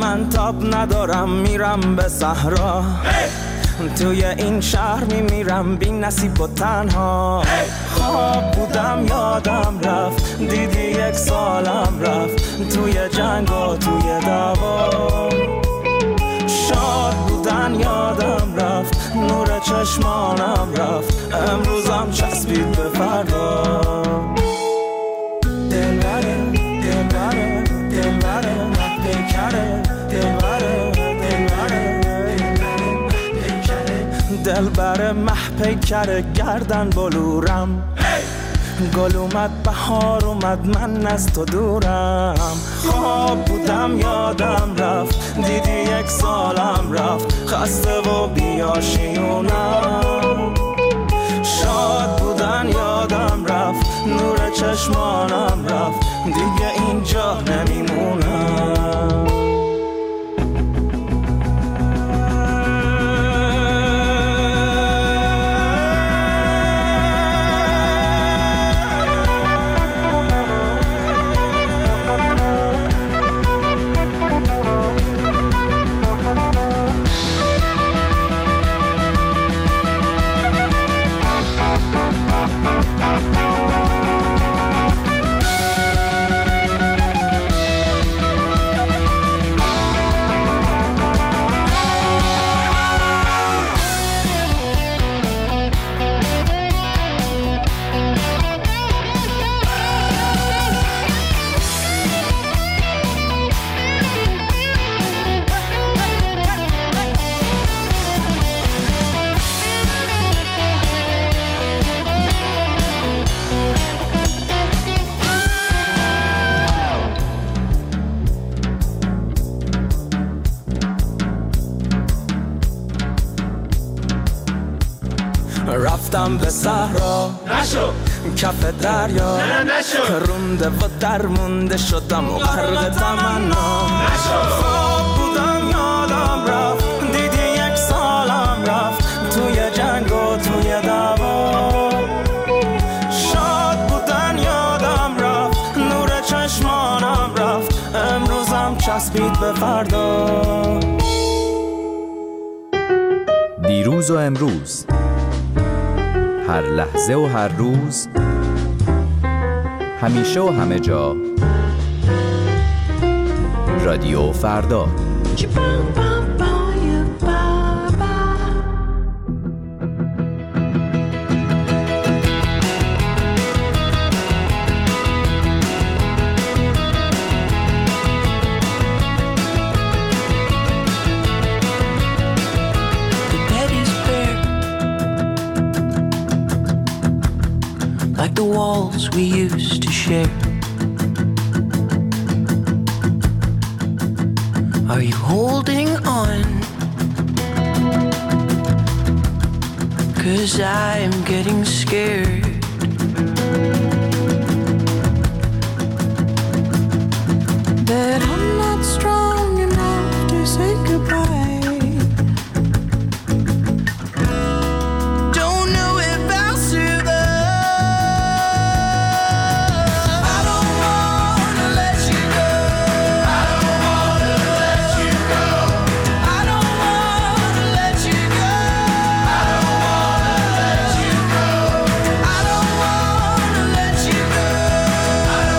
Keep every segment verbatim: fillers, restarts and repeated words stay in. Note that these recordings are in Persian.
من تاب ندارم میرم به صحرا توی این شهر میمیرم بی نصیب و تنها خواب بودم یادم رفت دیدی یک سالم رفت توی جنگ و توی دعوا شاد بودن یادم رفت نور چشمانم رفت امروزم چسبید به فردا دلبره دلبره دلبره محبکره دلبره دلبره دلبره محبکره گردن بلورم گل اومد بهار اومد من از تو دورم خواب بودم یادم رفت دیدی یک سالم رفت خسته و بیاشیونم شاد بودن یادم رفت نور چشمانم رفت دیگه اینجا نمیمونم رفتم به صحرا نشو کف دریا نه نشو رونده و درمونده شدم و غرق تمنا نشو خواب بودم یادم رفت دیدی یک سالم رفت توی جنگ و توی دعوا شاد بودن یادم رفت نور چشمانم رفت امروزم چسبید به فردا دیروز و امروز هر لحظه و هر روز همیشه و همه جا رادیو فردا like the walls we used to share. Are you holding on? 'Cause I'm getting scared. That I'm not strong enough to say goodbye.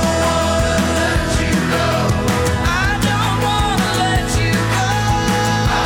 I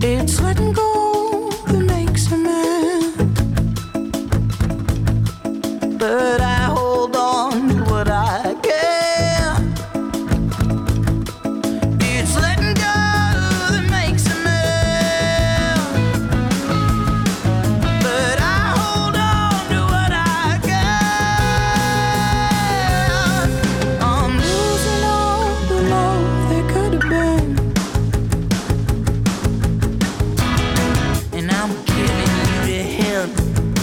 It's letting go that makes a man. But I hold on to what I can. It's letting go that makes a man. But I hold on to what I can. I'm losing all the love there could have been. And I'm giving you the hint.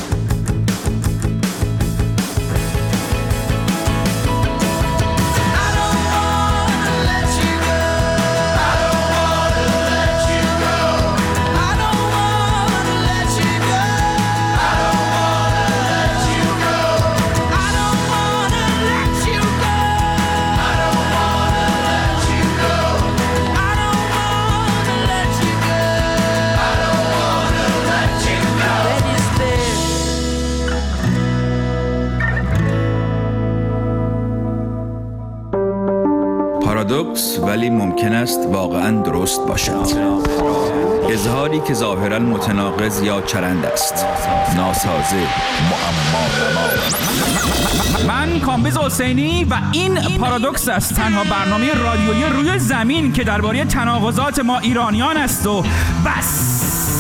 پارادوکس ولی ممکن است واقعاً درست باشد. اظهاری که ظاهراً متناقض یا چرند است. ناسازه، معما. من کامبیز حسینی و این پارادوکس است، تنها برنامه رادیویی روی زمین که درباره تناقضات ما ایرانیان است و بس.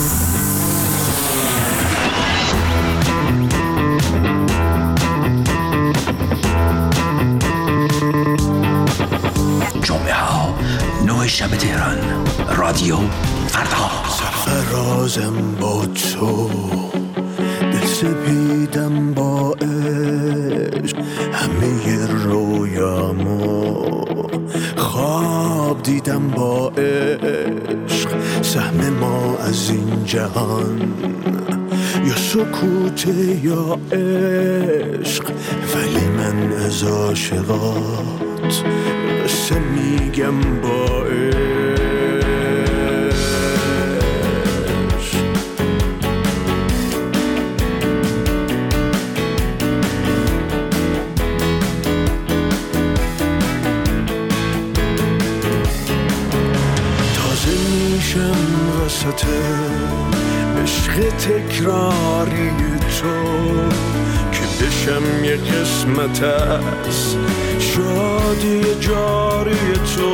جمعه ها نه شب تهران، رادیو فردا. سرفرازم با تو، دل سپیدم با عشق، همه رویامو خواب دیدم با عشق. سهم ما از این جهان یا سکوت یا عشق، ولی من از عاشقات قصه میگم با عشق. تازه میشم وسط عشق تکراری تو، که بشم یه قسمت از شادی جاری تو.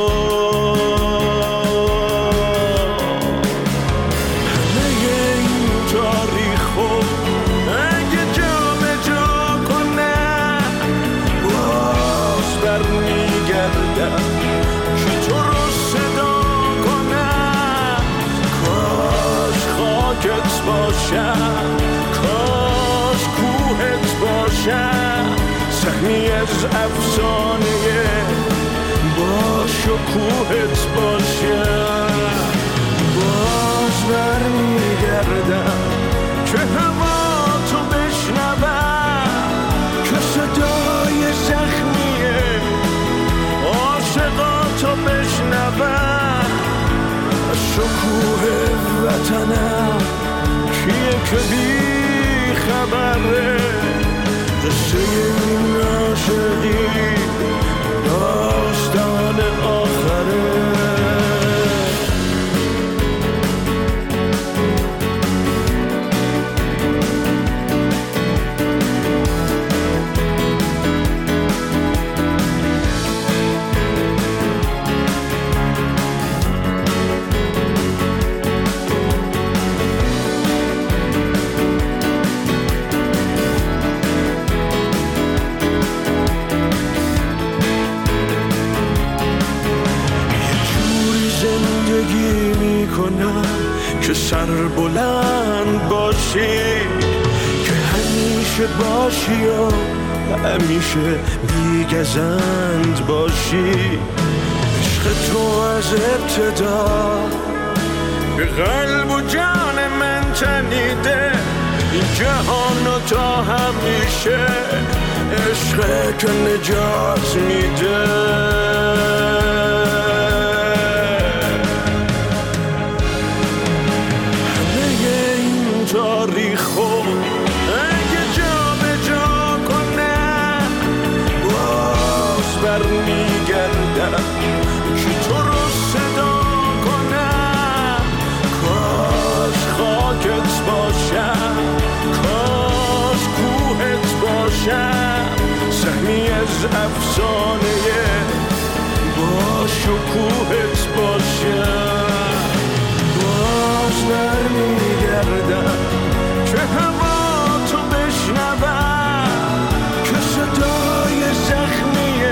همه این تاریخو اگه جا به جا کنم، باز برمیگردم که تو رو صدا کنم. کاش خاکت باشم، کاش کوهت باشم، سهمی از افسانه باش و کوهت باشم. باز برمیگردم که هوا تو بشنوم، که صدای زخمیه عاشقاتو بشنوم. شکوه وطنم کیه که بی خبره، قصه این عاشقی داستان آخره. که سر بلند باشی، که همیشه باشی و همیشه بیگزند باشی. عشق تو از ابتدا به قلب و جان من تنیده، این جهان و تا همیشه عشق که نجات میده. تاریخو اگه جا به جا کنم، باز برمیگردم که تو رو صدا کنم. افسانه با شکوهت باشم. باز برمیگردم که هوا تو بشنوم، که صدای زخمی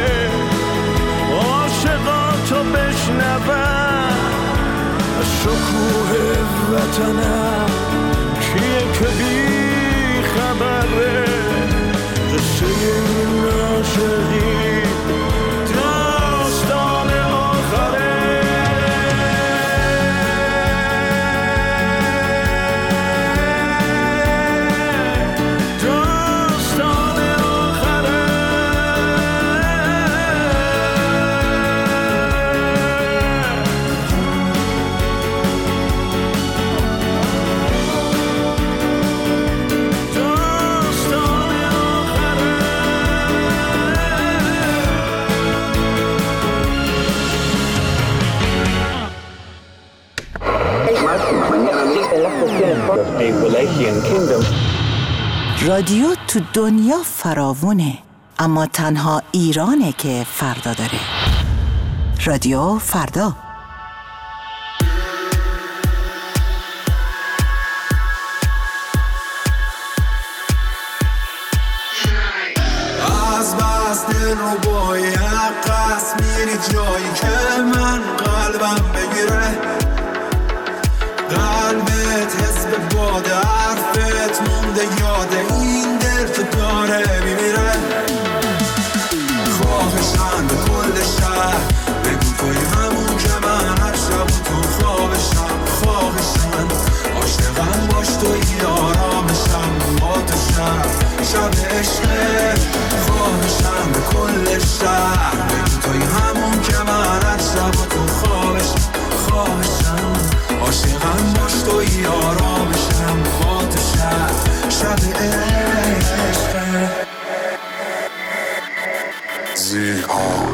عاشقاتو بشنوم. شکوه وطنم کیه که بی خبره، قصه این عاشقی داستان آخره. رادیو تو دنیا فراوونه، اما تنها ایرانه که فردا داره. رادیو فردا. از بس دل رو باید قصد میری جایی که من قلبم بگیره. قلبت حس به باد حرفت مونده یاد این دل تو داره میمیره. خواهشم به کل شهر بگو توی همون که من هر شب تو خوابشم. خواهشم عاشقم باش توی آرامشم با تو شب شب عشقه. خواهشم به کل شهر بگو توی همون که من هر شب تو خوابشم. خواهشم عاشقم باش توی آرامشم با تو شب شب عشقه. زیها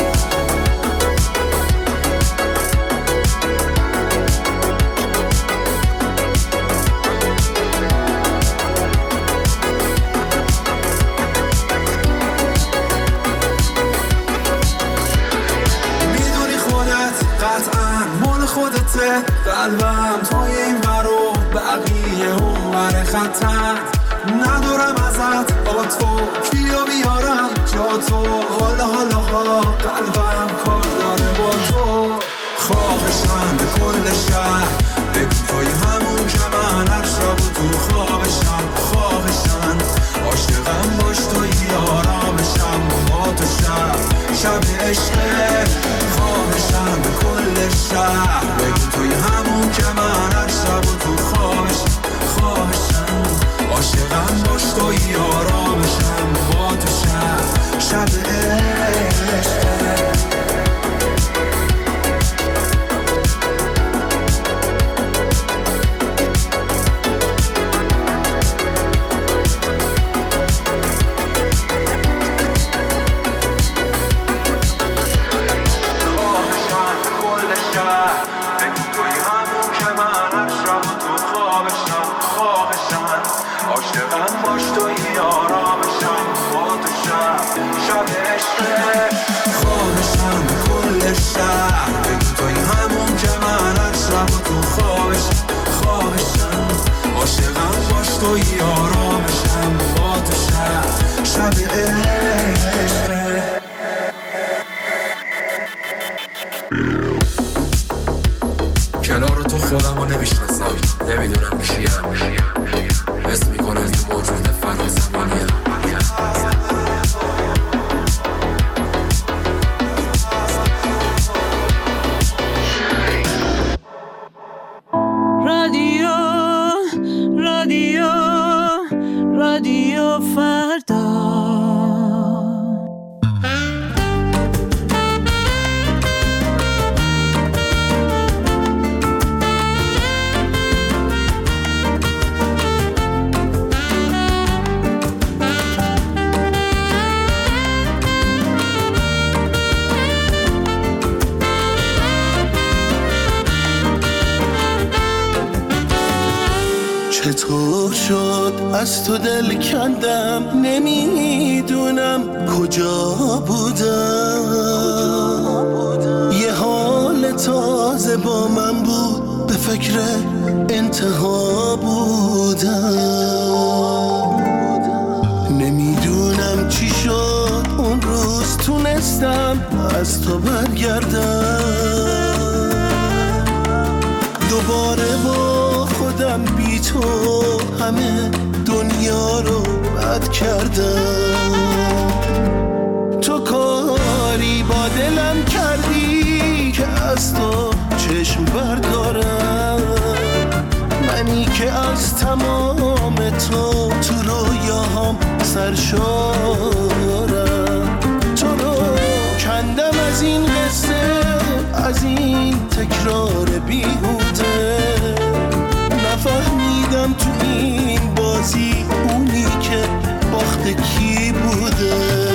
قلبم توی این برو بقیه اون بر خطر. ندارم ازت با تو کیو بیارم جا تو. حالا حالا ها قلبم کار داره با تو. خواهشم به کل شهر بگو توی همون که من هر شب تو خوابشم. خواهشم عاشقم باش توی آرامشم با تو شب شب عشقه. خواهشم به کل شهر بگو توی همون که من هر شب تو خوابشم. خواهشم عاشقم باش توی آرامشم با تو شب شب عشقه. توی آرامشم با تو شب شب عشقه. کنار تو خودم رو نمیشناسم، نمیدونم کیم. حس میکنم که موجود فرازمانیم. رادیو رادیو رادیو فردا. چطور شد از تو دل کندم، نمیدونم کجا بودم. یه حال تازه با من بود، به فکر انتها بودم. نمیدونم چی شد اون روز، تونستم از تو برگردم. دوباره با خودم بی تو همه دنیا رو بد کردم. تو کاری با دلم کردی که از تو چشم بردارم. منی که از تمام تو تو رویاهام سرشارم. تو رو کندم از این قصه، از این تکرار بیهوده. نفهمیدم تو این بازی اونی که باخت کی بوده.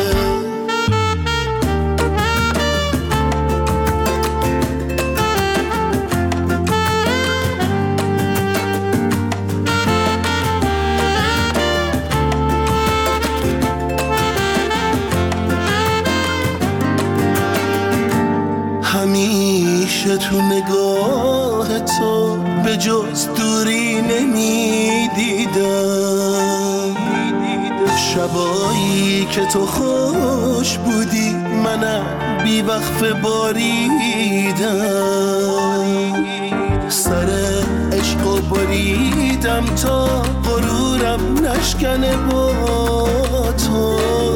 همیشه تو نگاه تو به جز دوری نمیدیدم. شبایی که تو خوش بودی منم بی وقف باریدم. سر عشق و باریدم تا غرورم نشکنه با تو.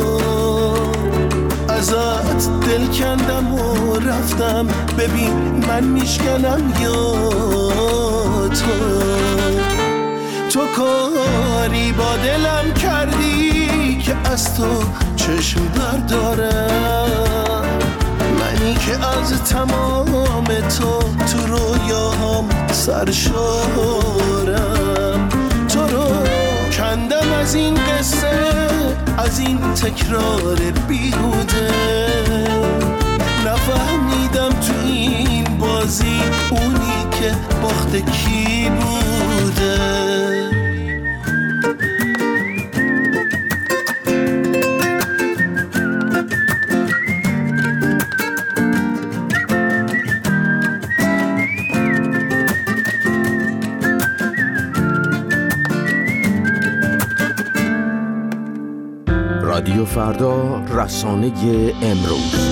ازت دل کندم و رفتم، ببین من میشکنم یا تو. تو کاری با دلم کردی که از تو چشم بردارم. منی که از تمام تو تو رویاهام سرشارم. تو رو کندم از این قصه، از این تکرار بیهوده. نفهمیدم تو این بازی اونی که باخت کی بوده. رادیو فردا، رسانه امروز.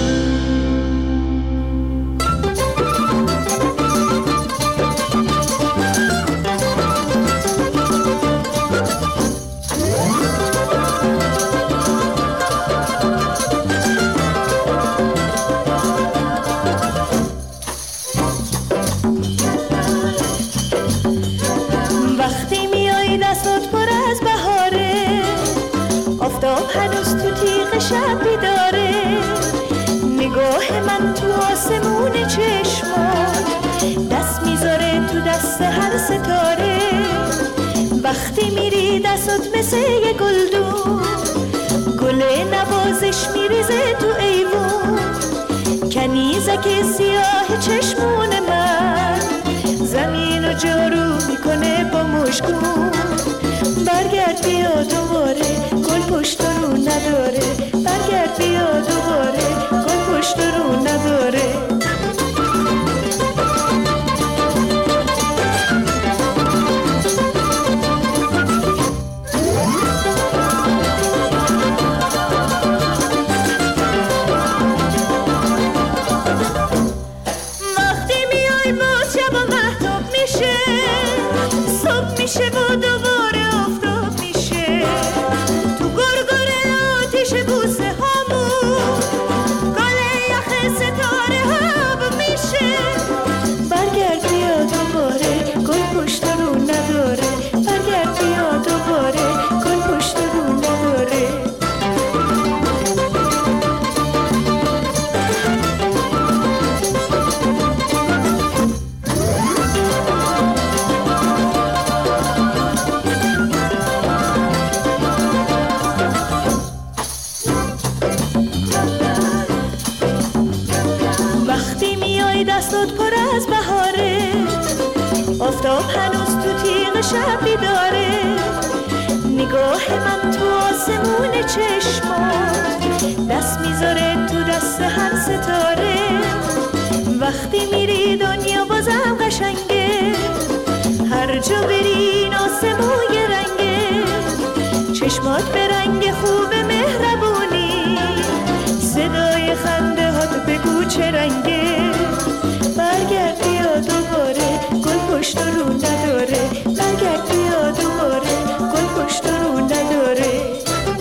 وقتی میای دستات پر از بهاره، آفتاب هنوز تو تیغ شب بیداره. نگاه من تو آسمون چشمات، دست میذاره تو دست هر ستاره. وقتی میری دستات مثل یه گلدون، گل نوازش میریزه تو ایوون. کنیزک سیاه چشمون من، زمین و جارو میکنه با مشکون. برگرد بیا دوباره، گل پشت رو نداره. برگرد بیا دوباره، گل پشت رو نداره. وقتی میای باز شب و مهتاب میشه، صبح میشه و دوباره آفتاب میشه. تو گرگر آتیش بوسه هامون، گل یخ ستاره هاب میشه. برگرد بیا دوباره، گل پشت رو نداره. برگرد بیا دوباره، گل پشت رو نداره. آفتاب هنوز تو تیغ شب بیداره، نگاه من تو آسمون چشمات دست میذاره تو دست هر ستاره. وقتی میری دنیا بازم قشنگه، هر جا بری این آسمون یه رنگه. چشمات به رنگ خوب مهربونی، صدای خنده هات بگو چه رنگه. برگرد بیا دوباره گل پشت رو نداره، برگرد بیا دوباره گل پشت رو نداره.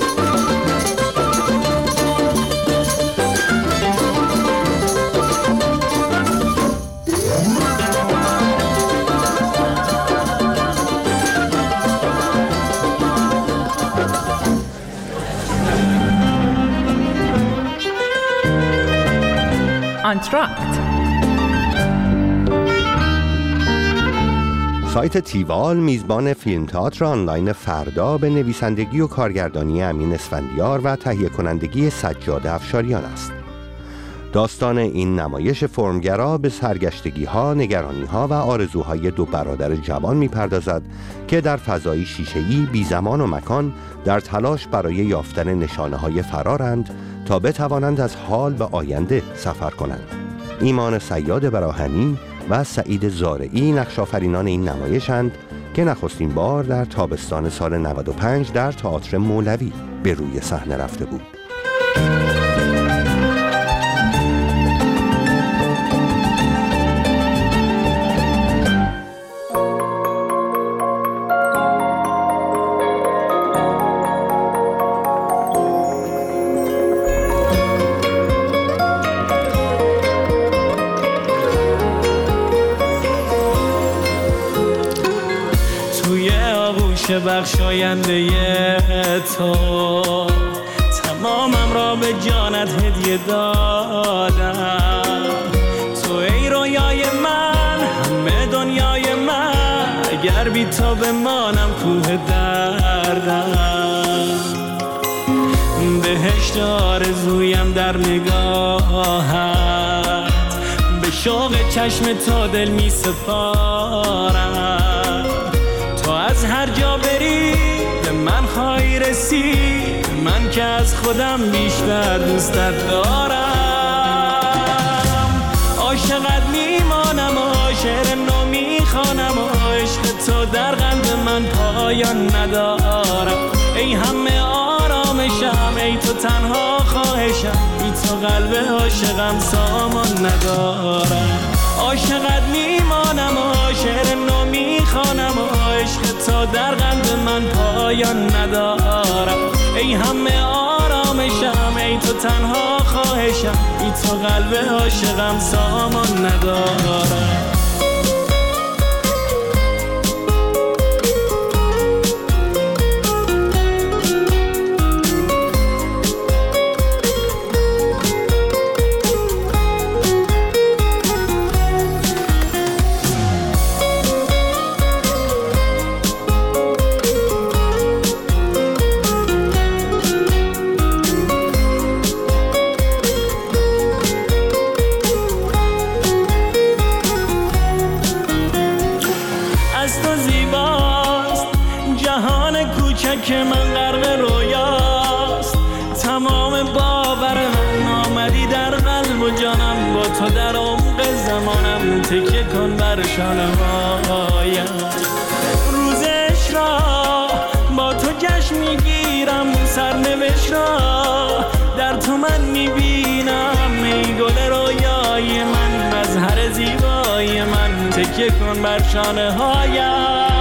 آنتراکت. سایت تیوال میزبان فیلم تئاتر آنلاین فردا به نویسندگی و کارگردانی امین اسفندیار و تهیه کنندگی سجاد افشاریان است. داستان این نمایش فرمگرا به سرگشتگی‌ها، نگرانی‌ها و آرزوهای دو برادر جوان می‌پردازد که در فضایی شیشه‌ای بی زمان و مکان در تلاش برای یافتن نشانه‌های فرارند تا بتوانند از حال و آینده سفر کنند. ایمان صیاد براهنی و سعید زارعی نقش‌آفرینان این نمایشند که نخستین بار در تابستان سال نود و پنج در تئاتر مولوی به روی صحنه رفته بود. بخشاینده تو تمامم را به جانت هدیه دادم. تو ای رویای من، همه دنیای من، اگر بی تو بمانم کوه دردم. بهشت آرزویم در نگاهت، به شوق چشم تو دل می سپارم. تو از هر جا بری به من خواهی رسید، من که از خودم بیشتر دوستت دارم. عاشقت میمانم و شعر نو میخوانم و عشق تو در قلب من پایان ندارم. ای همه آرامشم، ای تو تنها خواهشم، ای تو قلب عاشقم سامان ندارم. عاشقت میمانم و شعر نو میخوانم و عشق تو در قلب من پایان ندارم. ای همه آرامشم، ای تو تنها خواهشم، ای تو قلب عاشقم سامان ندارم. که من غرق رویاست، تمام باور من آمدی در قلب و جانم. با تو در عمق زمانم تکیه کن بر شانه هایم. روزش را با تو جشن میگیرم، سرنوشت را در تو من میبینم. ای گل رویای من، مظهر زیبای من، تکیه کن بر شانه هایم.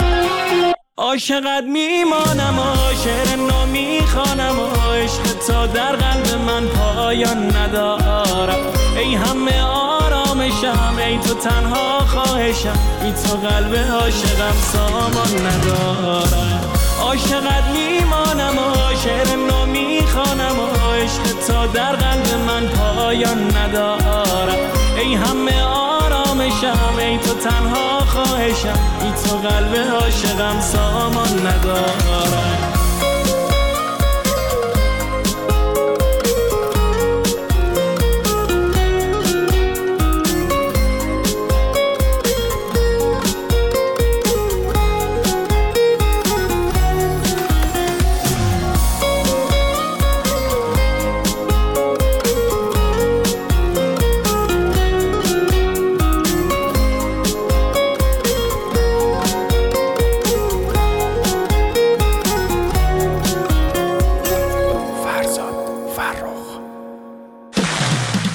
عاشقت میمانم و شعر نو میخوانم و عشق تو در قلب من پایان ندارم. ای همه آرامشم، ای تو تنها خواهشم، ای تو قلب عاشقم سامان ندارم. عاشقت میمانم و شعر نو میخوانم و عشق تو در قلب من پایان ندارم. ای همه آرامشم، ای تو تنها خواهشم، ای تو قلب عاشقم سامان ندارم.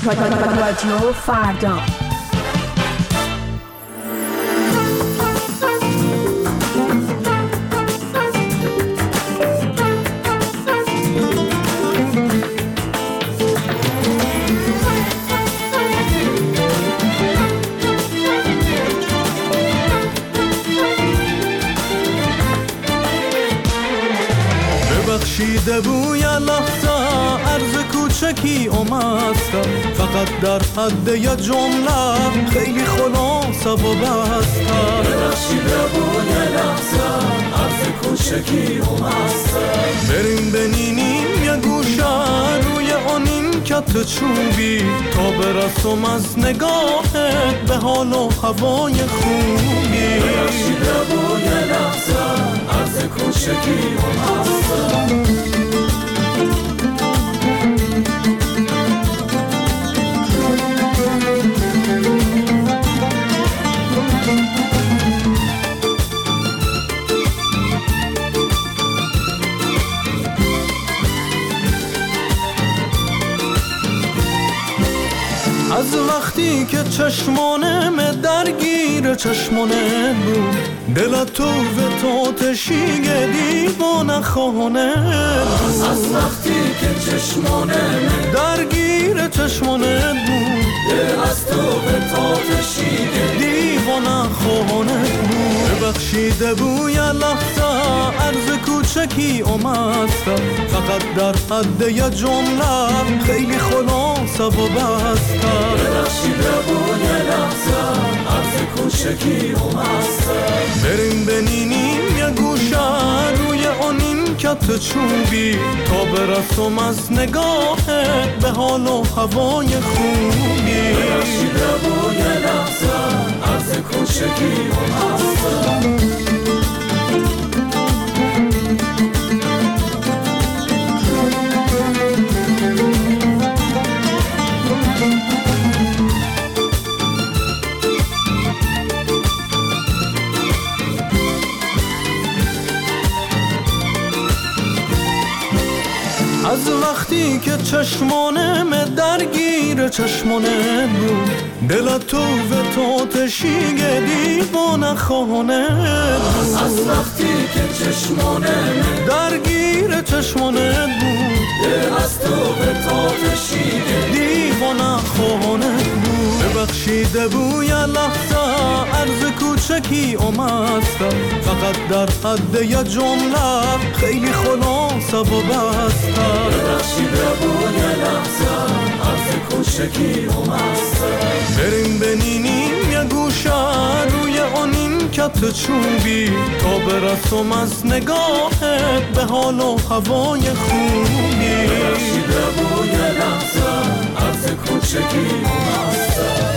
رادیو فردا. ببخشیده بوی لحظه عرض کوچکی اومدم، فقط در حد یه جمله خیلی خلاصه و بستم. ببخشیده بوی لحظه عرض کوچکی اومدم، بریم بنینیم یه گوشه روی آن این کت چوبی، تا برسم از نگاهت به حال و هوای خوبی. ببخشیده بوی لحظه عرض کوچکی اومدم. از وقتی که چشمانم درگیر چشمانه بود، دل تو و تو تشیگه دیوانه خانه بود. از وقتی که چشمانم درگیر چشمانه بود، دل از تو و تو تشیگه دیوانه خانه بود. ببخشیده بوی لحظه عرض کوچکی اومدم، فقط در حد یه جمله خیلی خلاصه و بستم. ببخشیده بوی لحظه عرض کوچکی اومدم، بریم بنینیم یه گوشه روی آن این کت چوبی، تا برسم از نگاهت به حال و هوای خوبی. ببخشیده بوی لحظه عرض کوچکی اومدم. از وقتی که چشمانم درگیر چشمانه بود، دل تو و تو تشیگه دیوانه خانه بود. از وقتی که چشمانم درگیر چشمانه بود، دل از تو و تو تشیگه دیوانه خانه بود. ببخشیده بوی لحظه عرض کوچکی اومدم، فقط در حد یه جمله خیلی خلاصه و بستم. ببخشیده بوی لحظه عرض کوچکی اومدم، بریم بنینیم یه گوشه روی آن این کت چوبی، تا برسم از نگاهت به حال و هوای خوبی. ببخشیده بوی لحظه عرض کوچکی اومدم.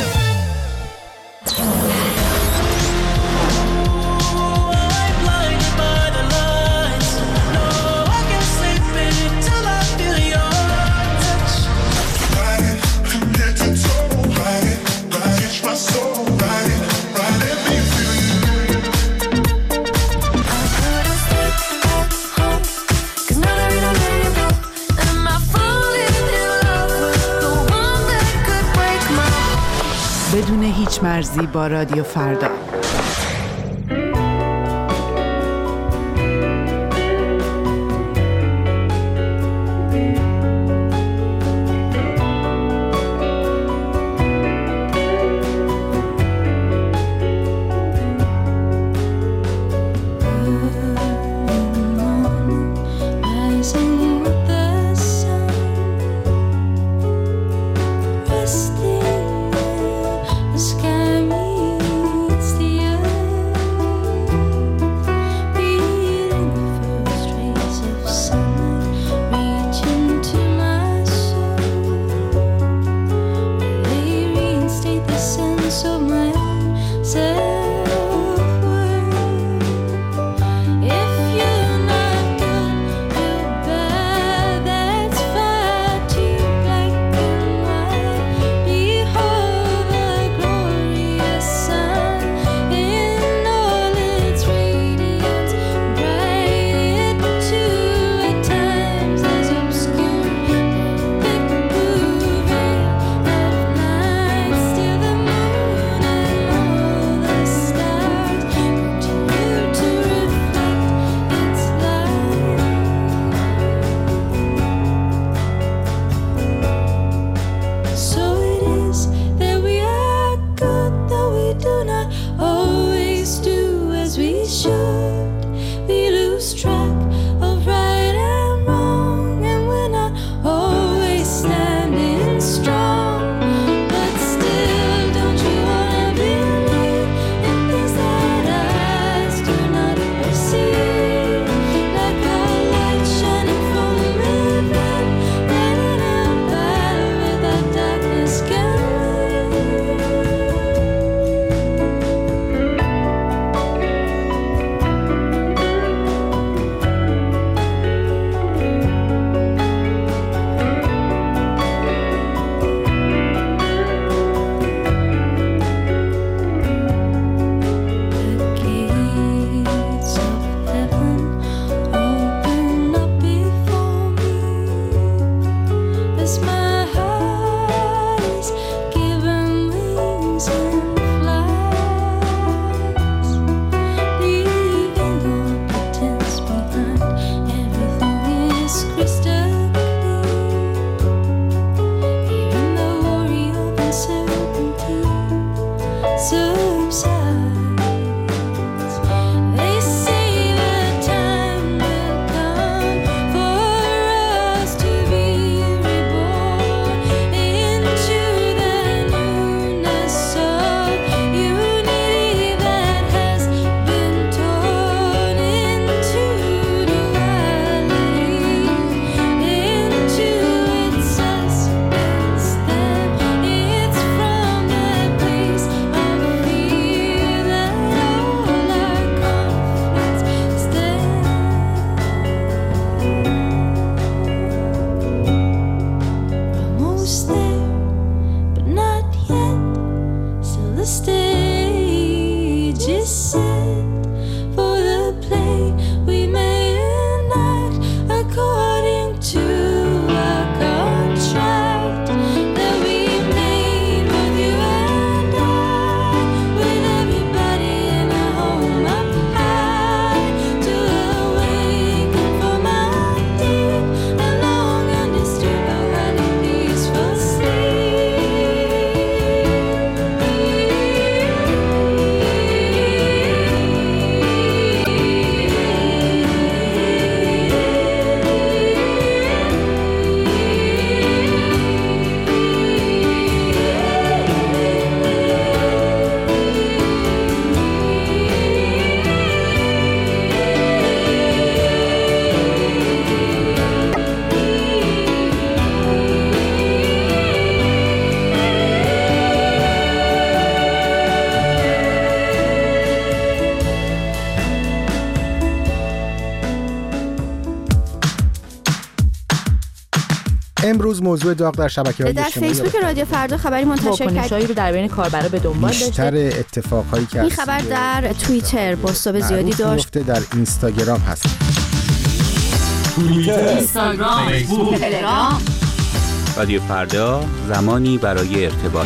بدون هیچ مرزی با رادیو فردا. It's the امروز موضوع داغ در شبکه‌های در اجتماعی فیسبوک رادیو فردا خبری منتشر واکنش‌هایی رو در بین کاربرا به دنبال داشته. بیشتر اتفاقهایی که این خبر در توییتر بازتاب زیادی داشت. در اینستاگرام هست. توییتر، اینستاگرام، فیسبوک، تلگرام. رادیو فردا، زمانی برای ارتباط.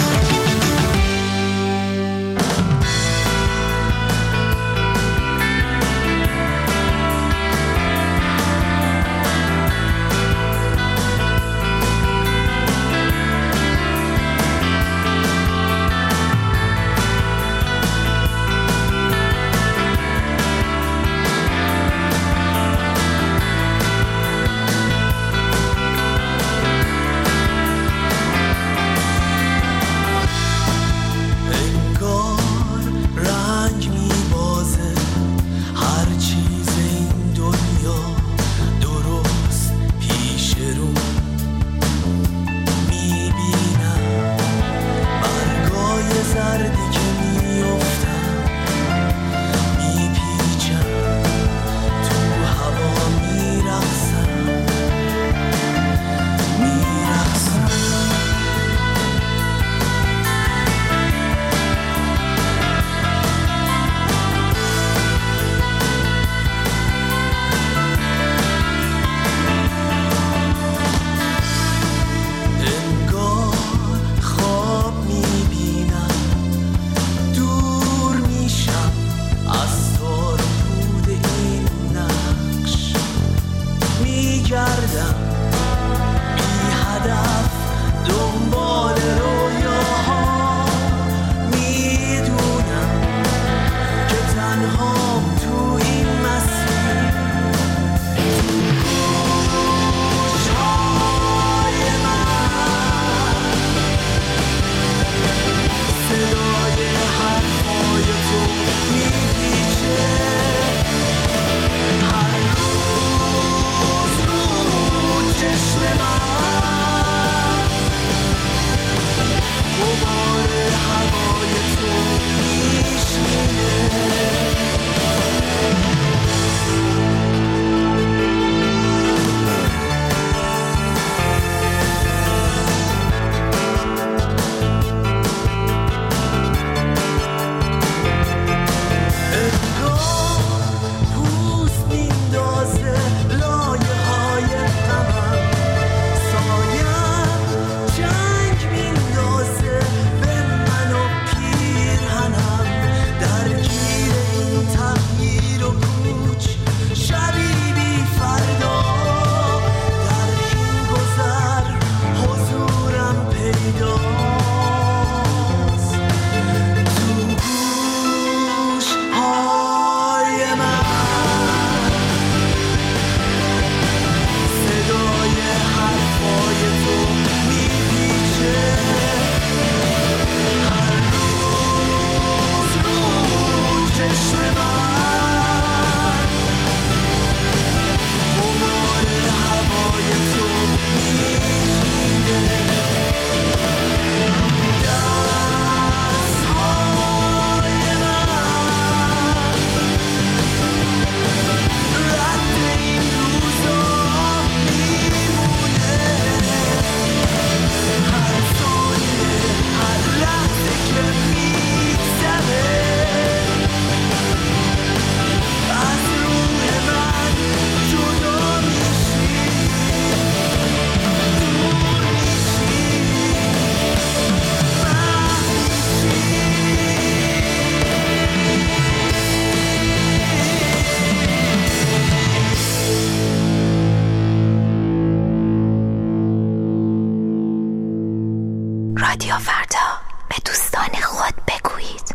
رادیو فردا، به دوستان خود بگویید.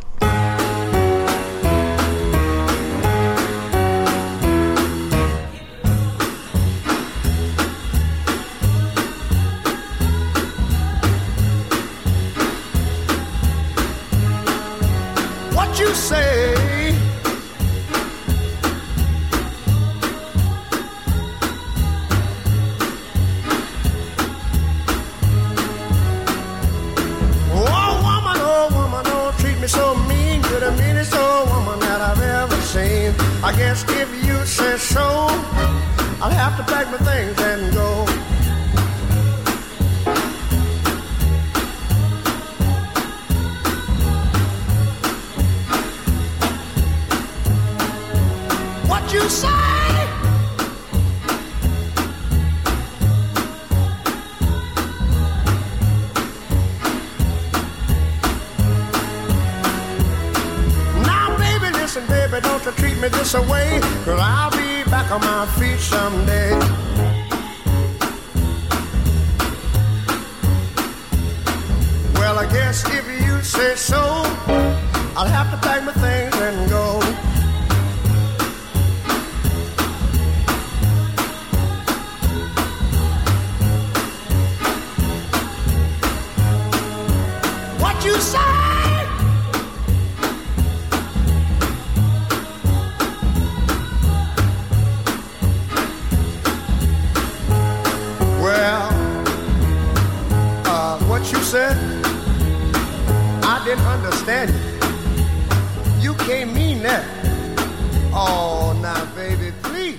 What you say? I guess if you say so, I'll have to pack my things and go. you say? Now, baby, listen, baby, don't you treat me this away, 'cause I'll be back on my feet someday. Well, I guess if you say so, I'll have to pack my things and go. What you say? Well, uh, what you said, I didn't understand you. You can't mean that. Oh, now, baby, please.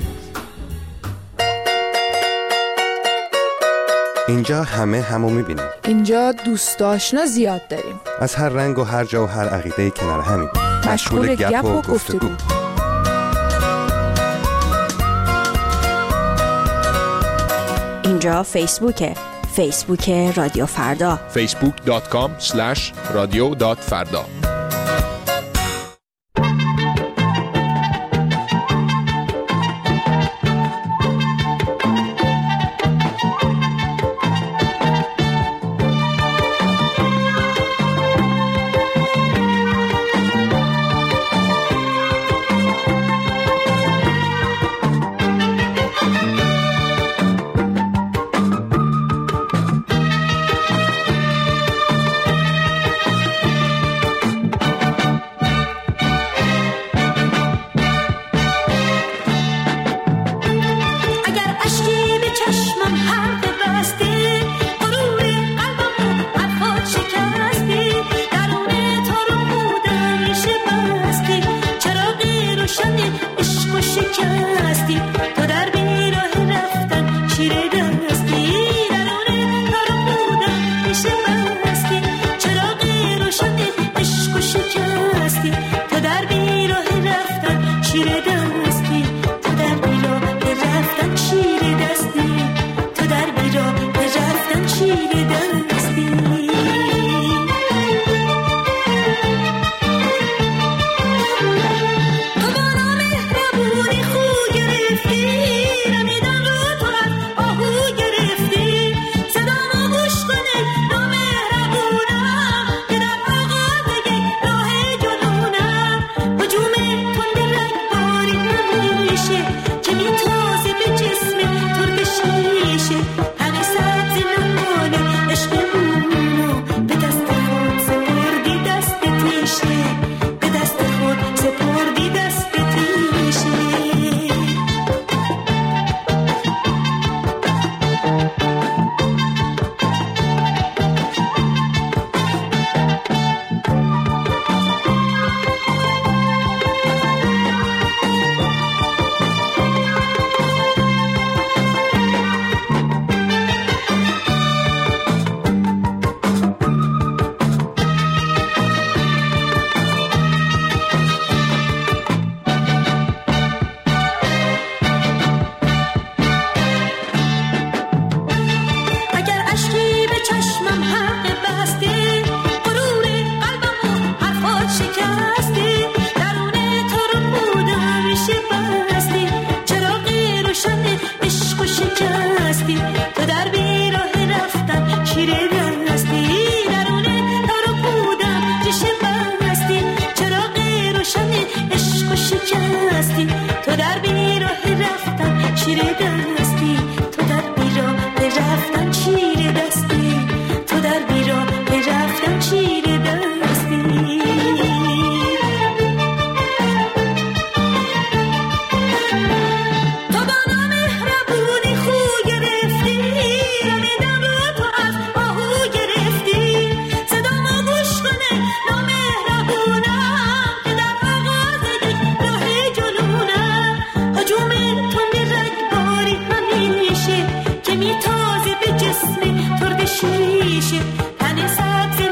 اینجا همه همو میبینیم. اینجا دوست آشنا زیاد داریم. از هر رنگ و هر جا و هر عقیده کنار همین. مشغول گپ و گفتگو. اینجا فیسبوکه. فیسبوک رادیو فردا. فیسبوک دات کام اسلش رادیو دات فردا.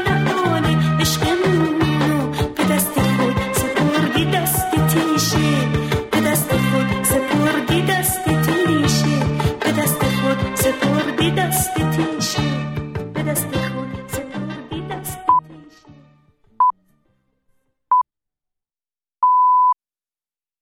عشقمونو به دست خود سپردی دست تیشه